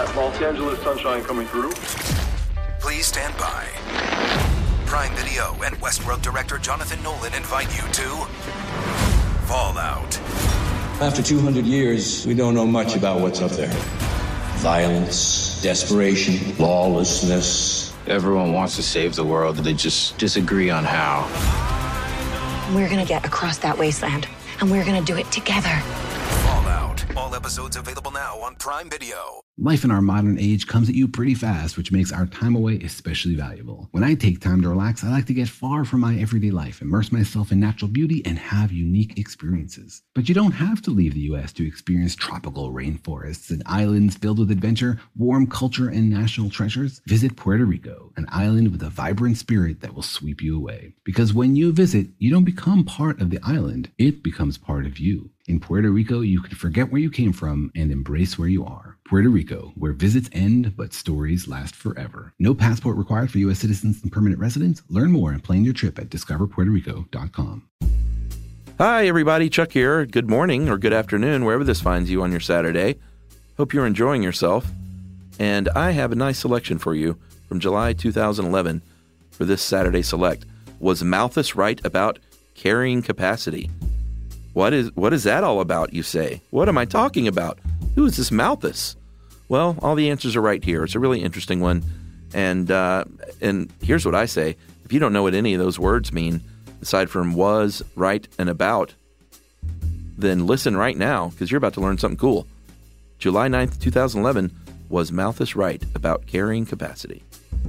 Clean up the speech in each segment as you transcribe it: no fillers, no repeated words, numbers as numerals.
that Los Angeles sunshine coming through. Please stand by. Prime Video and Westworld director Jonathan Nolan invite you to Fallout. After 200 years, we don't know much about what's up there. Violence, desperation, lawlessness. Everyone wants to save the world, they just disagree on how. We're gonna get across that wasteland, and we're gonna do it together. Fallout. All episodes available now on Prime Video. Life in our modern age comes at you pretty fast, which makes our time away especially valuable. When I take time to relax, I like to get far from my everyday life, immerse myself in natural beauty, and have unique experiences. But you don't have to leave the U.S. to experience tropical rainforests and islands filled with adventure, warm culture, and national treasures. Visit Puerto Rico, an island with a vibrant spirit that will sweep you away. Because when you visit, you don't become part of the island, it becomes part of you. In Puerto Rico, you can forget where you came from and embrace where you are. Puerto Rico, where visits end, but stories last forever. No passport required for U.S. citizens and permanent residents. Learn more and plan your trip at discoverpuertorico.com. Hi, everybody. Chuck here. Good morning or good afternoon, wherever this finds you on your Saturday. Hope you're enjoying yourself. And I have a nice selection for you from July 2011 for this Saturday Select. Was Malthus right about carrying capacity? What is that all about, you say? What am I talking about? Who is this Malthus? Well, all the answers are right here. It's a really interesting one. And here's what I say. If you don't know what any of those words mean, aside from was, right, and about, then listen right now, because you're about to learn something cool. July 9th, 2011, was Malthus right about carrying capacity?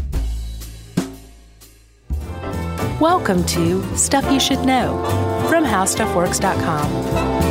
Welcome to Stuff You Should Know from HowStuffWorks.com.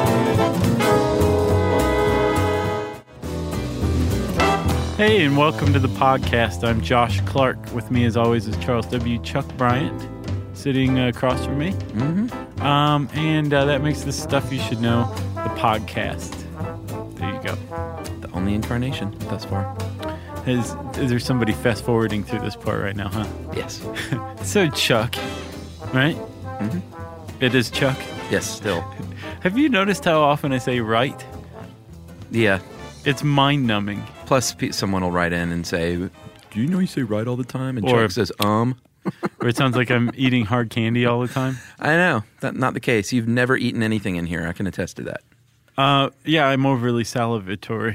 Hey, and welcome to the podcast. I'm Josh Clark. With me, as always, is Charles W. Chuck Bryant, sitting across from me. Mm-hmm. And that makes this Stuff You Should Know, the podcast. There you go. The only incarnation thus far. Is there somebody fast-forwarding through this part right now, huh? Yes. So, Chuck, right? Mm-hmm. It is Chuck? Yes, still. Have you noticed how often I say right? Yeah. It's mind-numbing. Plus, someone will write in and say, do you know you say right all the time? And or, Chuck says, Or it sounds like I'm eating hard candy all the time. I know. That's not the case. You've never eaten anything in here. I can attest to that. Yeah, I'm overly salivatory.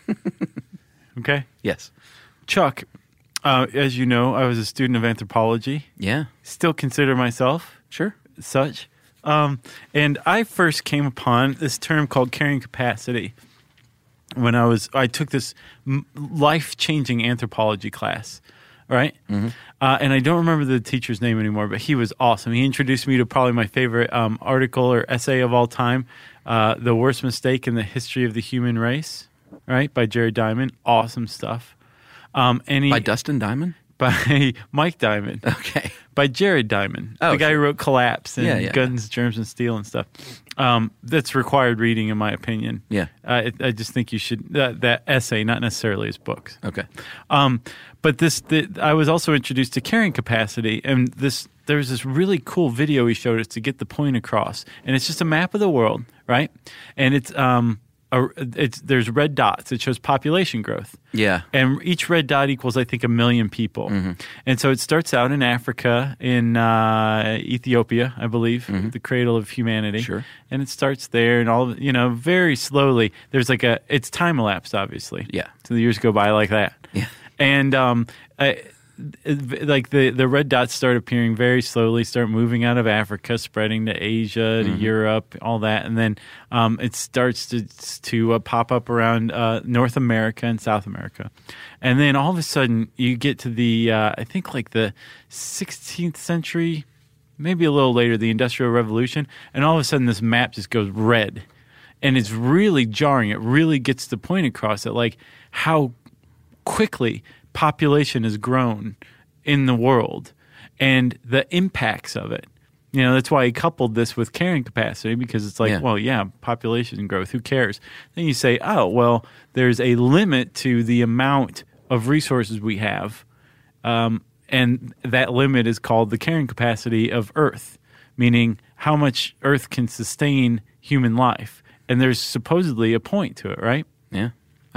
Okay? Yes. Chuck, as you know, I was a student of anthropology. Yeah. Still consider myself such. And I first came upon this term called carrying capacity when I took this life-changing anthropology class, right? Mm-hmm. And I don't remember the teacher's name anymore, but he was awesome. He introduced me to probably my favorite article or essay of all time, The Worst Mistake in the History of the Human Race, right, by Jared Diamond. Awesome stuff. By Dustin Diamond? By Mike Diamond. Okay. By Jared Diamond. The guy who wrote Collapse and Guns, Germs, and Steel and stuff. That's required reading, in my opinion. Yeah. I just think you should, that essay, not necessarily his books. Okay. But I was also introduced to carrying capacity, and there was this really cool video he showed us to get the point across. And it's just a map of the world, right? And there's red dots. It shows population growth. Yeah. And each red dot equals, I think, 1 million people. Mm-hmm. And so it starts out in Africa, in Ethiopia, I believe, the cradle of humanity. Sure. And it starts there and very slowly. There's it's time elapsed, obviously. Yeah. So the years go by like that. Yeah. And the red dots start appearing very slowly, start moving out of Africa, spreading to Asia, to Europe, all that, and then it starts to pop up around North America and South America, and then all of a sudden you get to the I think like the 16th century, maybe a little later, the Industrial Revolution, and all of a sudden this map just goes red, and it's really jarring. It really gets the point across that how quickly population has grown in the world and the impacts of it. That's why he coupled this with carrying capacity, because it's population growth, who cares? Then you say, oh, well, there's a limit to the amount of resources we have, and that limit is called the carrying capacity of Earth, meaning how much Earth can sustain human life. And there's supposedly a point to it, right? Yeah.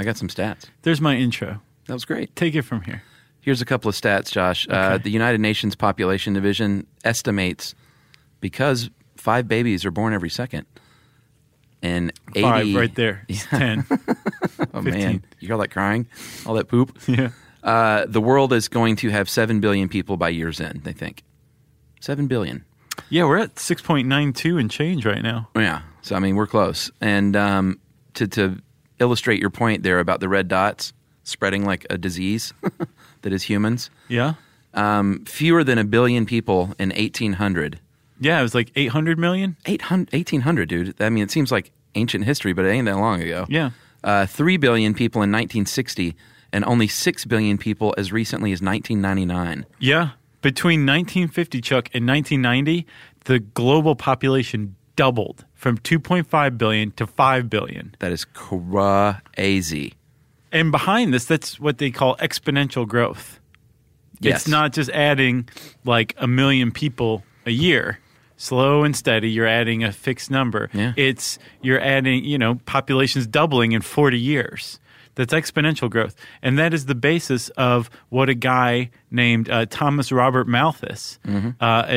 I got some stats. There's my intro. That was great. Take it from here. Here's a couple of stats, Josh. Okay. The United Nations Population Division estimates, because 5 babies are born every second, and 80... 5 right there. It's 10. Oh, 15. man. You hear all that crying? All that poop? Yeah. The world is going to have 7 billion people by year's end, they think. 7 billion. Yeah, we're at 6.92 and change right now. Yeah. So, I mean, we're close. And to illustrate your point there about the red dots spreading like a disease that is humans, Yeah? fewer than 1 billion people in 1800. Yeah, it was like 800 million? 1800, dude. I mean, it seems like ancient history, but it ain't that long ago. Yeah. 3 billion people in 1960, and only 6 billion people as recently as 1999. Yeah. Between 1950, Chuck, and 1990, the global population doubled from 2.5 billion to 5 billion. That is crazy. And behind this, that's what they call exponential growth. Yes. It's not just adding like 1 million people a year. Slow and steady, you're adding a fixed number. Yeah. You're adding, populations doubling in 40 years. That's exponential growth. And that is the basis of what a guy named Thomas Robert Malthus, an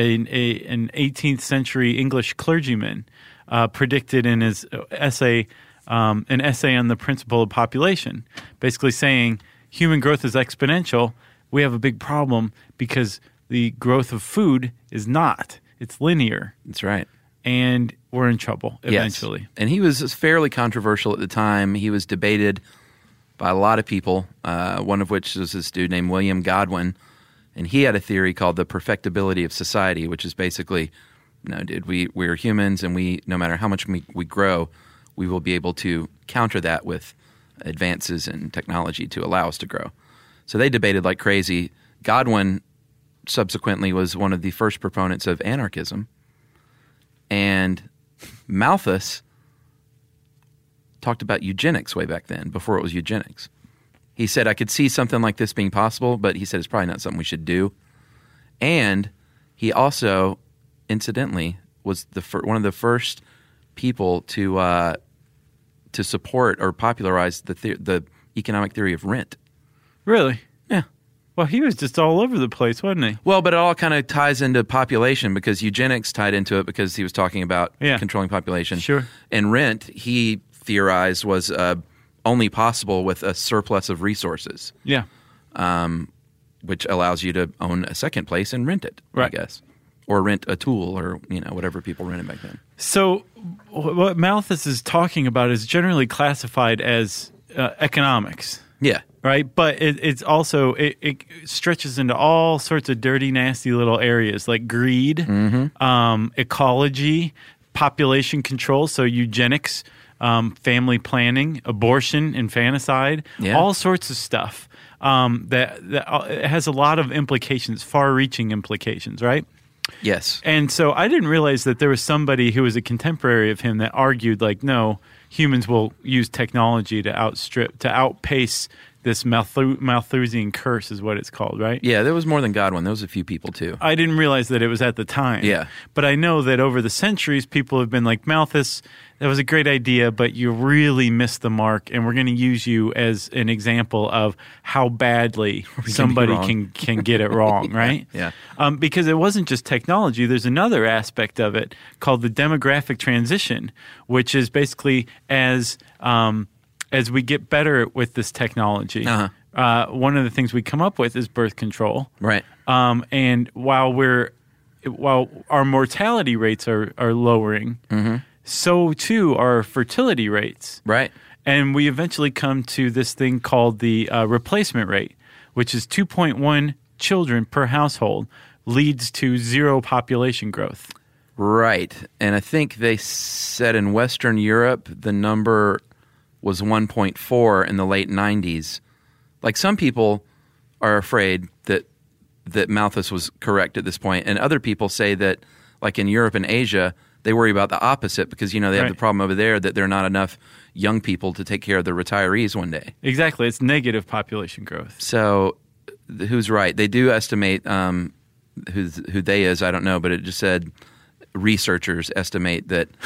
18th century English clergyman, predicted in his essay, an essay on the principle of population, basically saying human growth is exponential. We have a big problem because the growth of food is not. It's linear. That's right. And we're in trouble eventually. Yes. And he was fairly controversial at the time. He was debated by a lot of people, one of which was this dude named William Godwin. And he had a theory called the perfectibility of society, which is basically, no, dude, we're humans, and no matter how much we grow, we will be able to counter that with advances in technology to allow us to grow. So they debated like crazy. Godwin subsequently was one of the first proponents of anarchism. And Malthus talked about eugenics way back then, before it was eugenics. He said, I could see something like this being possible, but he said it's probably not something we should do. And he also, incidentally, was one of the first people to support or popularize the economic theory of rent. Really? Yeah. Well, he was just all over the place, wasn't he? Well, but it all kind of ties into population, because eugenics tied into it because he was talking about controlling population. Sure. And rent, he theorized, was only possible with a surplus of resources. Yeah. Which allows you to own a second place and rent it, right. I guess. Or rent a tool, or whatever people rented back then. So what Malthus is talking about is generally classified as economics. Yeah. Right? But it's also, it stretches into all sorts of dirty, nasty little areas like greed, ecology, population control, so eugenics, family planning, abortion, infanticide, all sorts of stuff that has a lot of implications, far-reaching implications, right? Yes. And so I didn't realize that there was somebody who was a contemporary of him that argued like, no, humans will use technology to outpace this Malthusian curse is what it's called, right? Yeah, there was more than Godwin. There was a few people too. I didn't realize that it was at the time. Yeah. But I know that over the centuries, people have been like, Malthus, that was a great idea, but you really missed the mark, and we're going to use you as an example of how badly somebody can get it wrong, right? Yeah. Because it wasn't just technology. There's another aspect of it called the demographic transition, which is basically as we get better with this technology, one of the things we come up with is birth control. Right. And while our mortality rates are lowering, so too are fertility rates. Right. And we eventually come to this thing called the replacement rate, which is 2.1 children per household, leads to zero population growth. Right. And I think they said in Western Europe the number was 1.4 in the late 90s. Like, some people are afraid that Malthus was correct at this point, and other people say that, like in Europe and Asia, they worry about the opposite because, they have the problem over there that there are not enough young people to take care of the retirees one day. Exactly. It's negative population growth. So who's right? They do estimate who they is, I don't know, but it just said researchers estimate that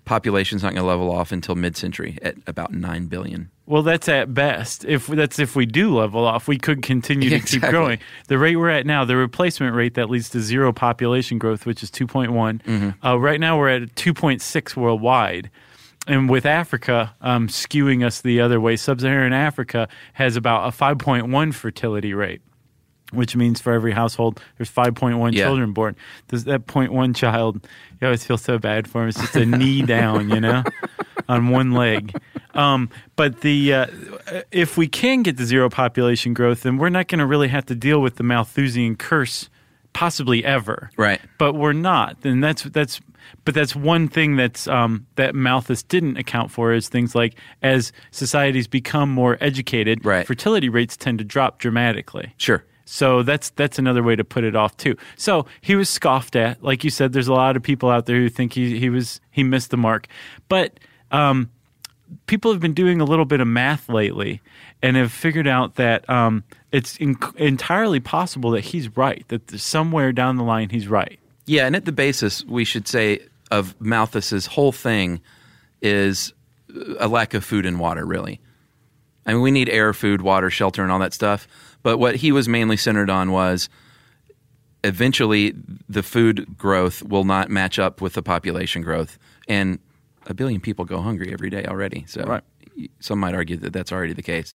population's not going to level off until mid-century at about 9 billion. Well, that's at best. If we do level off, we could continue to keep growing. The rate we're at now, the replacement rate that leads to zero population growth, which is 2.1. Right now we're at 2.6 worldwide. And with Africa skewing us the other way, sub-Saharan Africa has about a 5.1 fertility rate, which means for every household there's 5.1 children born. Does that 0.1 child, you always feel so bad for him. It's just a knee down, on one leg. But if we can get to zero population growth, then we're not going to really have to deal with the Malthusian curse possibly ever. Right. But we're not. And that's one thing that Malthus didn't account for is things like as societies become more educated, fertility rates tend to drop dramatically. Sure. So that's another way to put it off too. So he was scoffed at. Like you said, there's a lot of people out there who think he missed the mark. But people have been doing a little bit of math lately and have figured out that it's entirely possible that he's right, that somewhere down the line he's right. Yeah, and at the basis, we should say, of Malthus's whole thing is a lack of food and water, really. I mean, we need air, food, water, shelter, and all that stuff. But what he was mainly centered on was eventually the food growth will not match up with the population growth. And 1 billion people go hungry every day already. So some might argue that that's already the case.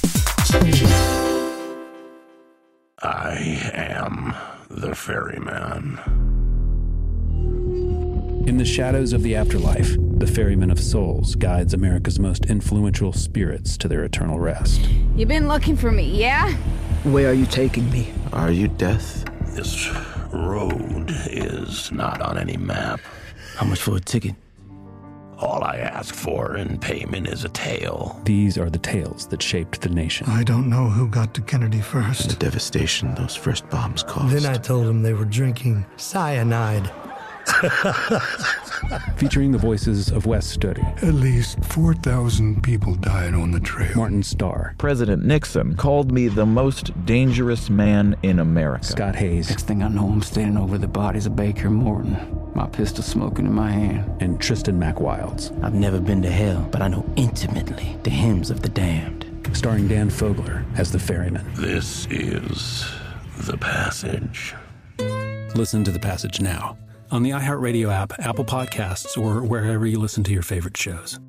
I am the ferryman. In the shadows of the afterlife, the ferryman of souls guides America's most influential spirits to their eternal rest. You've been looking for me, yeah? Where are you taking me? Are you death? This road is not on any map. How much for a ticket? All I ask for in payment is a tale. These are the tales that shaped the nation. I don't know who got to Kennedy first. The devastation those first bombs caused. Then I told them they were drinking cyanide. Featuring the voices of Wes Studi. At least 4,000 people died on the trail. Martin Starr. President Nixon called me the most dangerous man in America. Scott Hayes. Next thing I know, I'm standing over the bodies of Baker and Morton, my pistol smoking in my hand. And Tristan McWilds. I've never been to hell, but I know intimately the hymns of the damned. Starring Dan Fogler as the ferryman. This is The Passage. Listen to The Passage now on the iHeartRadio app, Apple Podcasts, or wherever you listen to your favorite shows.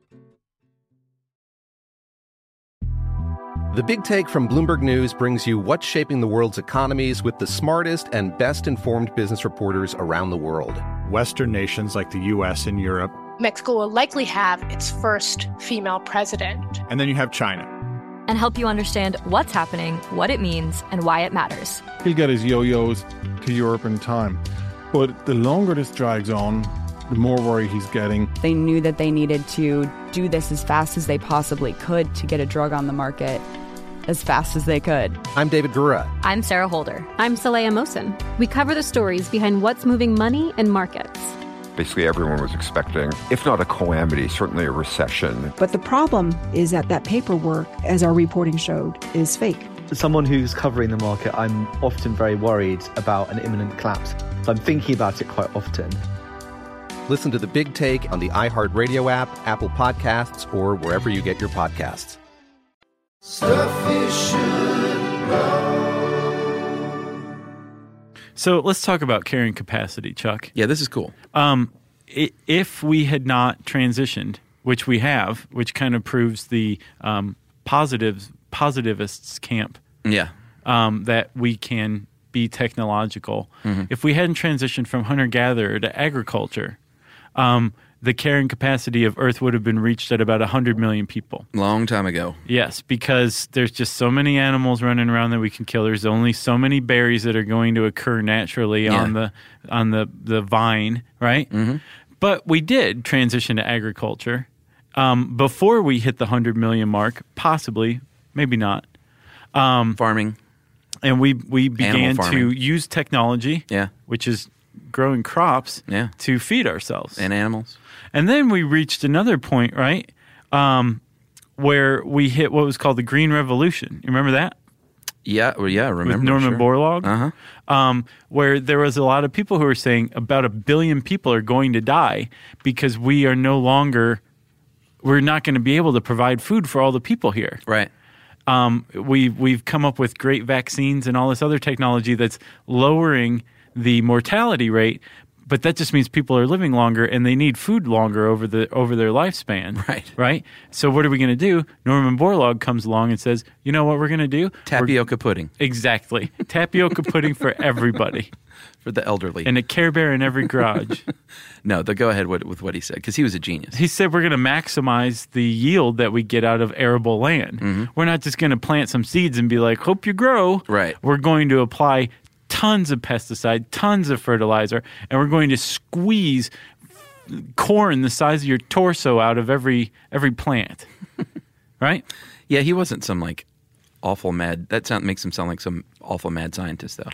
The Big Take from Bloomberg News brings you what's shaping the world's economies with the smartest and best-informed business reporters around the world. Western nations like the U.S. and Europe. Mexico will likely have its first female president. And then you have China. And help you understand what's happening, what it means, and why it matters. He'll get his yo-yos to Europe in time. But the longer this drags on, the more worry he's getting. They knew that they needed to do this as fast as they possibly could to get a drug on the market as fast as they could. I'm David Gura. I'm Sarah Holder. I'm Saleha Mohsen. We cover the stories behind what's moving money and markets. Basically, everyone was expecting, if not a calamity, certainly a recession. But the problem is that paperwork, as our reporting showed, is fake. As someone who's covering the market, I'm often very worried about an imminent collapse. So I'm thinking about it quite often. Listen to The Big Take on the iHeartRadio app, Apple Podcasts, or wherever you get your podcasts. Stuff you should know. So let's talk about carrying capacity, Chuck. Yeah, this is cool. If we had not transitioned, which we have, which kind of proves the positivists' camp, that we can be technological. Mm-hmm. If we hadn't transitioned from hunter-gatherer to agriculture, the carrying capacity of Earth would have been reached at about 100 million people. Long time ago. Yes, because there's just so many animals running around that we can kill. There's only so many berries that are going to occur naturally on the vine, right? Mm-hmm. But we did transition to agriculture before we hit the 100 million mark, possibly, maybe not. Farming. And we began to use technology, which is growing crops, to feed ourselves. And animals. And then we reached another point, right, where we hit what was called the Green Revolution. You remember that? Yeah, well, yeah, I remember. With Norman sure. Borlaug. Uh-huh. Where there was a lot of people who were saying about 1 billion people are going to die because we're not going to be able to provide food for all the people here. Right. We've come up with great vaccines and all this other technology that's lowering the mortality rate, but that just means people are living longer and they need food longer over their lifespan. Right. Right? So what are we going to do? Norman Borlaug comes along and says, you know what we're going to do? Tapioca pudding. Exactly. Tapioca pudding for everybody. For the elderly. And a Care Bear in every garage. No, go ahead with what he said, because he was a genius. He said we're going to maximize the yield that we get out of arable land. Mm-hmm. We're not just going to plant some seeds and be like, hope you grow. Right. We're going to apply tons of pesticide, tons of fertilizer, and we're going to squeeze corn the size of your torso out of every plant. Right? Yeah, he wasn't some like awful mad. That makes him sound like some awful mad scientist, though.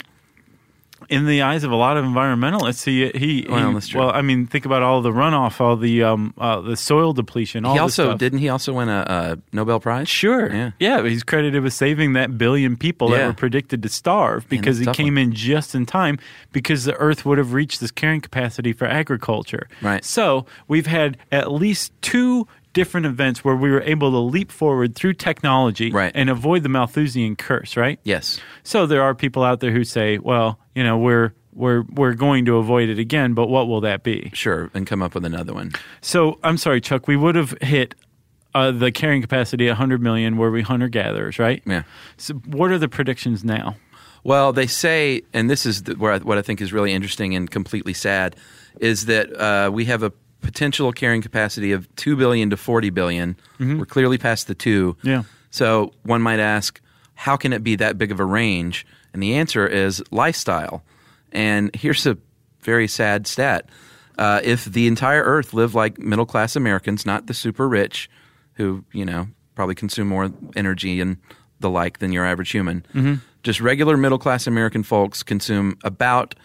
In the eyes of a lot of environmentalists, that's true. Well, I mean, think about all the runoff, all the soil depletion. All Didn't he also win a Nobel Prize? Sure. Yeah. He's credited with saving that 1 billion people that were predicted to starve because he came in just in time because the Earth would have reached this carrying capacity for agriculture. Right. So we've had at least 2 different events where we were able to leap forward through technology and avoid the Malthusian curse, right? Yes. So there are people out there who say, well, you know, we're going to avoid it again, but what will that be? Sure, and come up with another one. So I'm sorry, Chuck, we would have hit the carrying capacity at 100 million where we hunter-gatherers, right? Yeah. So what are the predictions now? Well, they say, and this is what I think is really interesting and completely sad, is that we have a potential carrying capacity of 2 billion to 40 billion. Mm-hmm. We're clearly past the 2. Yeah. So one might ask, how can it be that big of a range? And the answer is lifestyle. And here's a very sad stat. If the entire Earth lived like middle-class Americans, not the super rich, who, you know, probably consume more energy and the like than your average human, just regular middle-class American folks consume about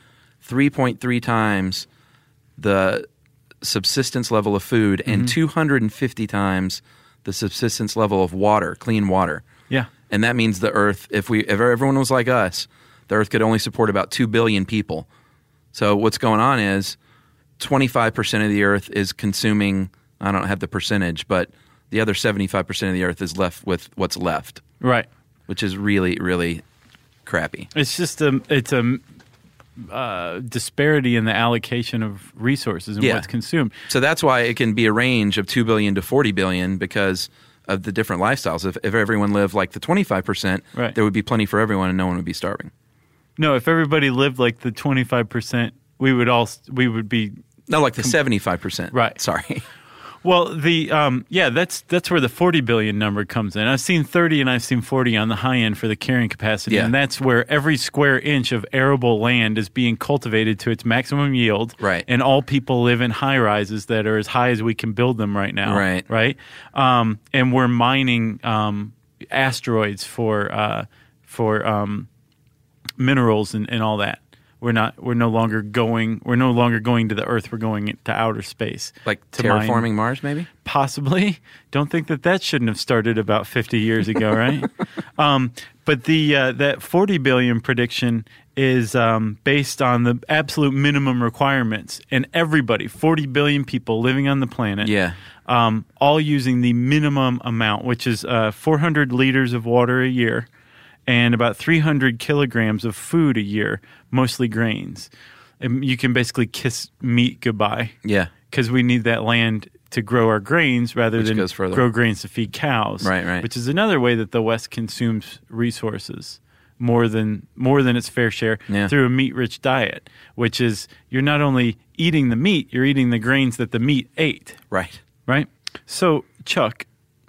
3.3 times the subsistence level of food and 250 times the subsistence level of water, clean water. Yeah. And that means the Earth, if everyone was like us, the Earth could only support about 2 billion people. So what's going on is 25% of the Earth is consuming, I don't have the percentage, but the other 75% of the Earth is left with what's left. Right. Which is really, really crappy. It's just it's a disparity in the allocation of resources and what's consumed. So that's why it can be a range of 2 billion to 40 billion because of the different lifestyles. If everyone lived like the 25%, there would be plenty for everyone and no one would be starving. No, if everybody lived like the 25%, we would be... No, like the 75%. Right. Sorry. Well, that's where the 40 billion number comes in. I've seen 30 and I've seen 40 on the high end for the carrying capacity, and that's where every square inch of arable land is being cultivated to its maximum yield, right? And all people live in high rises that are as high as we can build them right now, right? And we're mining asteroids for minerals and all that. We're no longer going to the Earth. We're going to outer space. Like terraforming Mars, maybe? Possibly. Don't think that shouldn't have started about 50 years ago, right? But that 40 billion prediction is based on the absolute minimum requirements, and everybody, 40 billion people living on the planet, all using the minimum amount, which is 400 liters of water a year, and about 300 kilograms of food a year, mostly grains. And you can basically kiss meat goodbye. Yeah. Because we need that land to grow our grains rather than goes further. grow grains to feed cows. Right. Which is another way that the West consumes resources more than its fair share through a meat-rich diet, which is you're not only eating the meat, you're eating the grains that the meat ate. Right. Right? So, Chuck,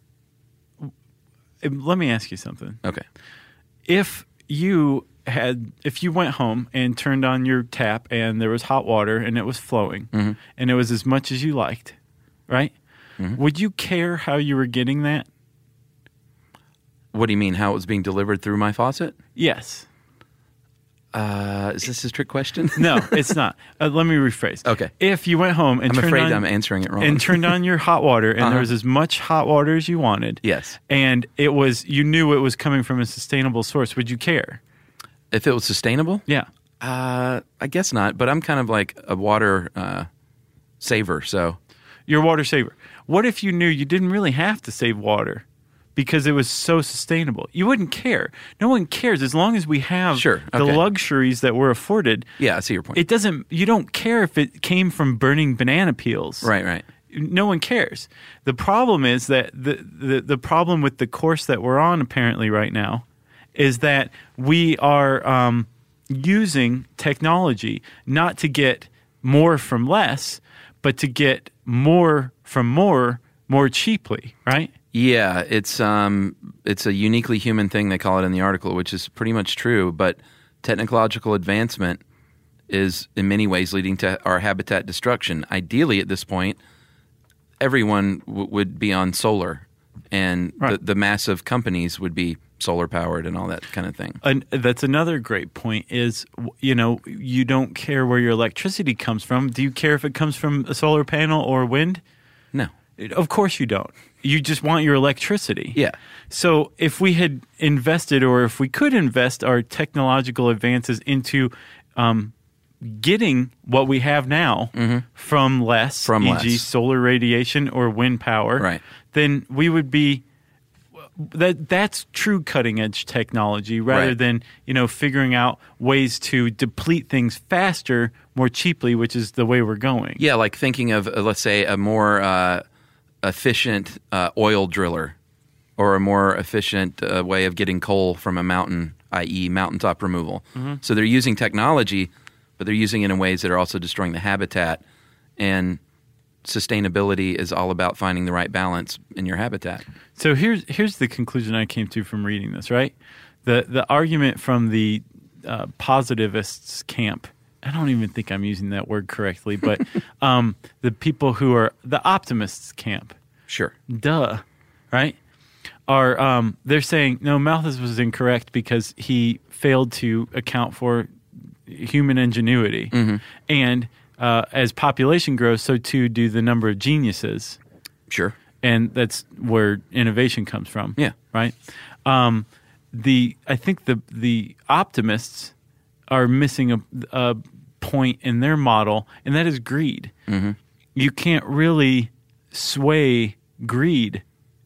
let me ask you something. Okay. If you went home and turned on your tap and there was hot water and it was flowing and it was as much as you liked, right? Would you care how you were getting that? What do you mean, how it was being delivered through my faucet? Yes. Is this a trick question? No, it's not. Let me rephrase. Okay. If you went home and I'm answering it wrong. And turned on your hot water, and there was as much hot water as you wanted. Yes. And you knew it was coming from a sustainable source. Would you care? If it was sustainable? Yeah. I guess not, but I'm kind of like a water saver, so. You're a water saver. What if you knew you didn't really have to save water because it was so sustainable? You wouldn't care. No one cares as long as we have the luxuries that we're afforded. Yeah, I see your point. You don't care if it came from burning banana peels. Right. No one cares. The problem is that the problem with the course that we're on apparently right now is that we are using technology not to get more from less, but to get more from more cheaply, right? Yeah, it's a uniquely human thing, they call it in the article, which is pretty much true, but technological advancement is in many ways leading to our habitat destruction. Ideally, at this point, everyone would be on solar, and the massive companies would be solar-powered and all that kind of thing. And that's another great point is, you don't care where your electricity comes from. Do you care if it comes from a solar panel or wind? No. Of course you don't. You just want your electricity. Yeah. So if we had invested, or if we could invest our technological advances into getting what we have now from less, e.g. solar radiation or wind power, then we would be that's true cutting edge technology rather than figuring out ways to deplete things faster, more cheaply, which is the way we're going. Yeah, like thinking of let's say a more efficient oil driller, or a more efficient way of getting coal from a mountain, i.e. mountaintop removal. So they're using technology, but they're using it in ways that are also destroying the habitat. And sustainability is all about finding the right balance in your habitat. So here's the conclusion I came to from reading this, right? The argument from the positivists camp, I don't even think I'm using that word correctly, but the people who are the optimists camp. Sure. Duh. Right? Are they're saying, no, Malthus was incorrect because he failed to account for human ingenuity. And as population grows, so too do the number of geniuses. Sure. And that's where innovation comes from. Yeah. Right? I think the optimists are missing a point in their model, and that is greed. You can't really sway greed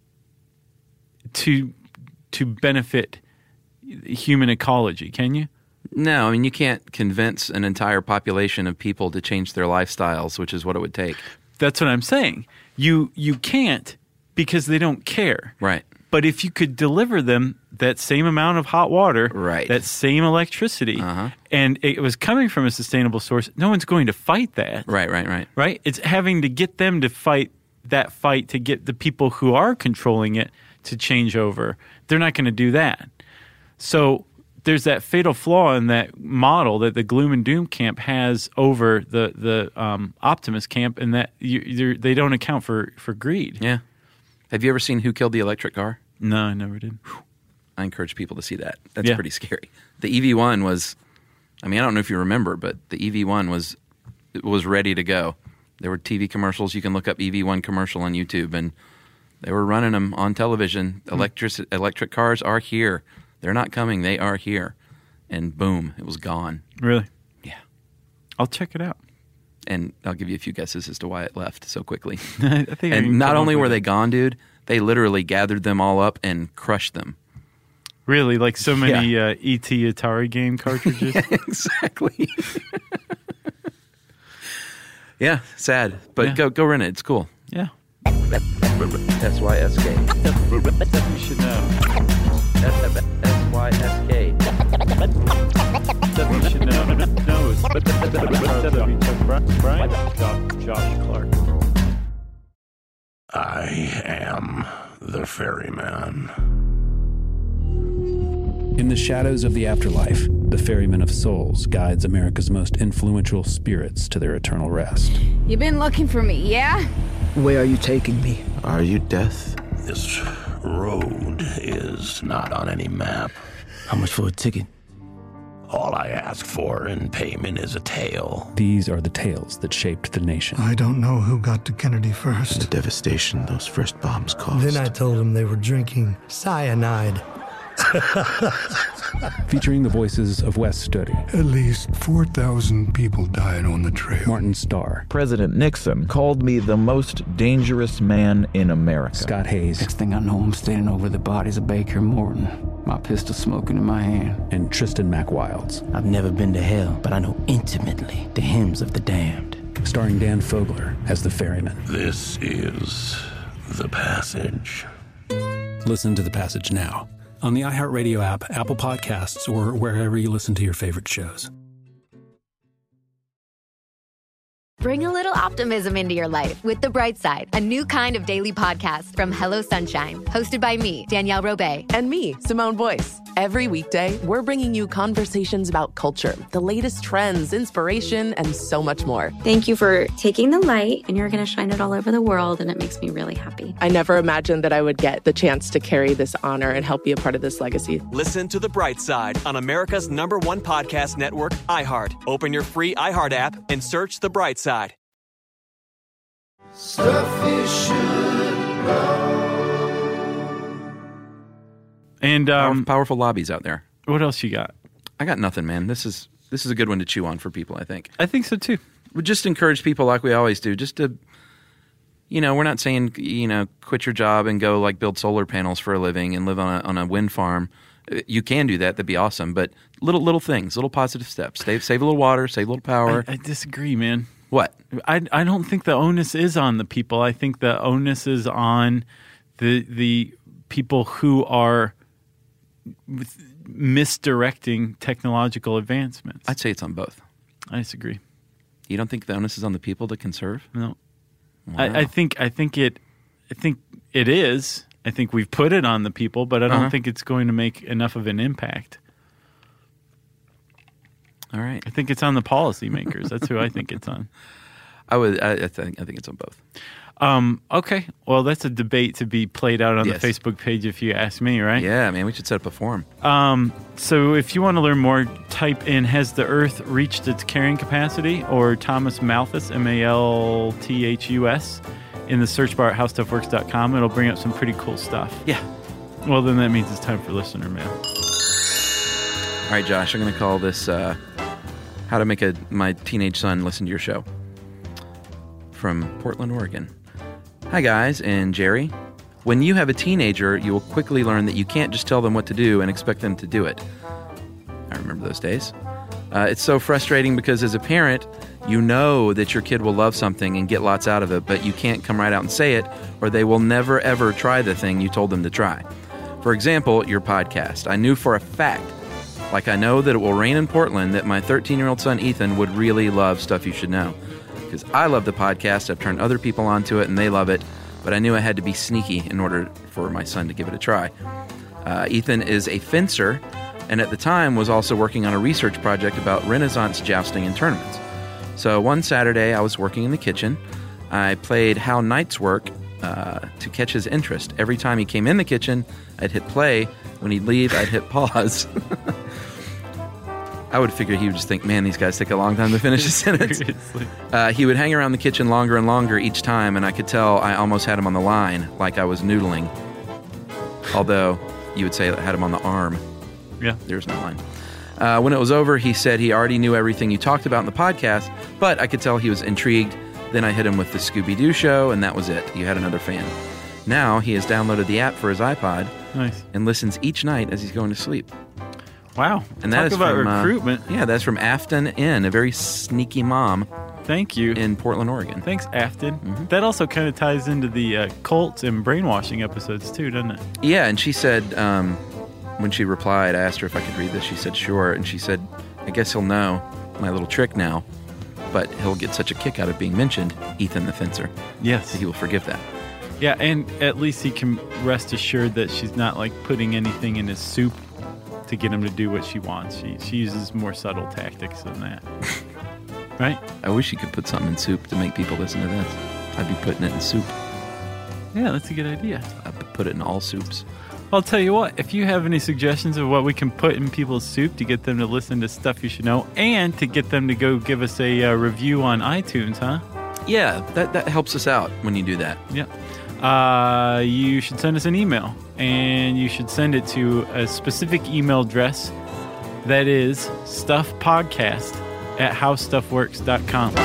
to benefit human ecology, can you? No, I mean, you can't convince an entire population of people to change their lifestyles, which is what it would take. That's what I'm saying. You can't, because they don't care. Right. But if you could deliver them that same amount of hot water, that same electricity, and it was coming from a sustainable source, no one's going to fight that. Right. It's having to get them to fight that fight to get the people who are controlling it to change over. They're not going to do that. So there's that fatal flaw in that model that the gloom and doom camp has over the optimist camp, and that they don't account for greed. Yeah. Have you ever seen Who Killed the Electric Car? No, I never did. I encourage people to see that. That's pretty scary. The EV1 was, I don't know if you remember, but the EV1 was ready to go. There were TV commercials. You can look up EV1 commercial on YouTube, and they were running them on television. Electric cars are here. They're not coming. They are here. And boom, it was gone. Really? Yeah. I'll check it out. And I'll give you a few guesses as to why it left so quickly. I think and not only were they gone, dude, they literally gathered them all up and crushed them. Really? Like so many E.T. Atari game cartridges? Yeah, exactly. Yeah, sad. But go rent it. It's cool. Yeah. SYSK. You should know. SYSK. You should know. No, Josh Clark. I am the ferryman. In the shadows of the afterlife, the Ferryman of Souls guides America's most influential spirits to their eternal rest. You've been looking for me, yeah? Where are you taking me? Are you death? This road is not on any map. How much for a ticket? All I ask for in payment is a tale. These are the tales that shaped the nation. I don't know who got to Kennedy first. The devastation those first bombs caused. Then I told them they were drinking cyanide. Featuring the voices of Wes Studi. At least 4,000 people died on the trail. Martin Starr. President Nixon called me the most dangerous man in America. Scott Hayes. Next thing I know, I'm standing over the bodies of Baker and Morton, my pistol smoking in my hand. And Tristan McWilds. I've never been to hell, but I know intimately the hymns of the damned. Starring Dan Fogler as the ferryman. This is The Passage. Listen to The Passage now on the iHeartRadio app, Apple Podcasts, or wherever you listen to your favorite shows. Bring a little optimism into your life with The Bright Side, a new kind of daily podcast from Hello Sunshine, hosted by me, Danielle Robay. And me, Simone Boyce. Every weekday, we're bringing you conversations about culture, the latest trends, inspiration, and so much more. Thank you for taking the light, and you're going to shine it all over the world, and it makes me really happy. I never imagined that I would get the chance to carry this honor and help be a part of this legacy. Listen to The Bright Side on America's #1 podcast network, iHeart. Open your free iHeart app and search The Bright Side. Stuff you should know. And powerful lobbies out there. What else you got? I got nothing, man. This is a good one to chew on for people, I think. I think so too. We just encourage people like we always do, just to, we're not saying, quit your job and go like build solar panels for a living and live on a wind farm. You can do that. That'd be awesome. But little things, little positive steps. Save a little water, save a little power. I disagree, man. What? I don't think the onus is on the people. I think the onus is on the people who are misdirecting technological advancements. I'd say it's on both. I disagree. You don't think the onus is on the people to conserve? No. Wow. I think it is. I think we've put it on the people, but I don't think it's going to make enough of an impact. All right. I think it's on the policymakers. That's who I think it's on. I think it's on both. Okay. Well, that's a debate to be played out on the Facebook page if you ask me, right? Yeah, man. We should set up a forum. So if you want to learn more, type in "Has the Earth reached its carrying capacity?" or Thomas Malthus, Malthus, in the search bar at howstuffworks.com. It'll bring up some pretty cool stuff. Yeah. Well, then that means it's time for listener mail. All right, Josh. I'm going to call this "How to Make My Teenage Son Listen to Your Show" from Portland, Oregon. Hi, guys, and Jerry. When you have a teenager, you will quickly learn that you can't just tell them what to do and expect them to do it. I remember those days. It's so frustrating because as a parent, you know that your kid will love something and get lots out of it, but you can't come right out and say it, or they will never, ever try the thing you told them to try. For example, your podcast. I knew for a fact, like I know that it will rain in Portland, that my 13-year-old son Ethan would really love Stuff You Should Know. Because I love the podcast, I've turned other people onto it, and they love it, but I knew I had to be sneaky in order for my son to give it a try. Ethan is a fencer, and at the time was also working on a research project about Renaissance jousting and tournaments. So one Saturday, I was working in the kitchen. I played How Knights Work to catch his interest. Every time he came in the kitchen, I'd hit play. When he'd leave, I'd hit pause. I would figure he would just think, man, these guys take a long time to finish a sentence. He would hang around the kitchen longer and longer each time, and I could tell I almost had him on the line, like I was noodling. Although, you would say I had him on the arm. Yeah. There's no line. When it was over, he said he already knew everything you talked about in the podcast, but I could tell he was intrigued. Then I hit him with the Scooby-Doo show, and that was it. You had another fan. Now, he has downloaded the app for his iPod and listens each night as he's going to sleep. Wow. And that is about from, recruitment. Yeah, that's from Afton Inn, a very sneaky mom. Thank you. In Portland, Oregon. Thanks, Afton. Mm-hmm. That also kind of ties into the cults and brainwashing episodes too, doesn't it? Yeah, and she said, when she replied, I asked her if I could read this. She said, sure. And she said, I guess he'll know my little trick now, but he'll get such a kick out of being mentioned, Ethan the Fencer. Yes. That he will forgive that. Yeah, and at least he can rest assured that she's not like putting anything in his soup to get him to do what she wants. She uses more subtle tactics than that. Right? I wish you could put something in soup to make people listen to this. I'd be putting it in soup. Yeah, that's a good idea. I'd put it in all soups. I'll tell you what, if you have any suggestions of what we can put in people's soup to get them to listen to Stuff You Should Know and to get them to go give us a review on iTunes, huh? Yeah, that helps us out when you do that. Yeah. You should send us an email, and you should send it to a specific email address that is stuffpodcast@howstuffworks.com.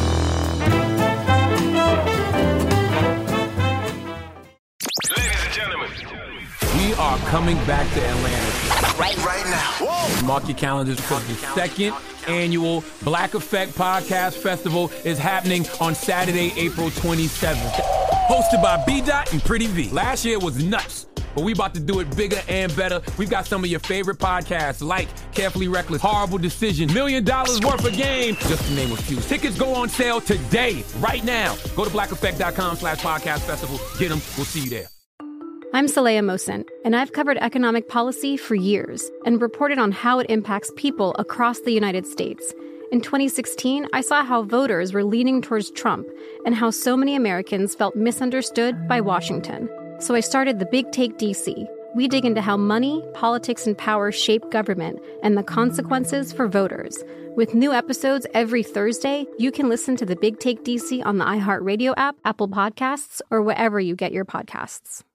We are coming back to Atlanta. Right now. Whoa. Mark your calendars because the second annual Black Effect Podcast Festival is happening on Saturday, April 27th. Hosted by B-Dot and Pretty V. Last year was nuts, but we about to do it bigger and better. We've got some of your favorite podcasts like Carefully Reckless, Horrible Decision, $1 Million Worth of Game, just to name a few. Tickets go on sale today, right now. Go to blackeffect.com/podcast festival. Get them. We'll see you there. I'm Saleha Mohsin, and I've covered economic policy for years and reported on how it impacts people across the United States. In 2016, I saw how voters were leaning towards Trump and how so many Americans felt misunderstood by Washington. So I started The Big Take DC. We dig into how money, politics, and power shape government and the consequences for voters. With new episodes every Thursday, you can listen to The Big Take DC on the iHeartRadio app, Apple Podcasts, or wherever you get your podcasts.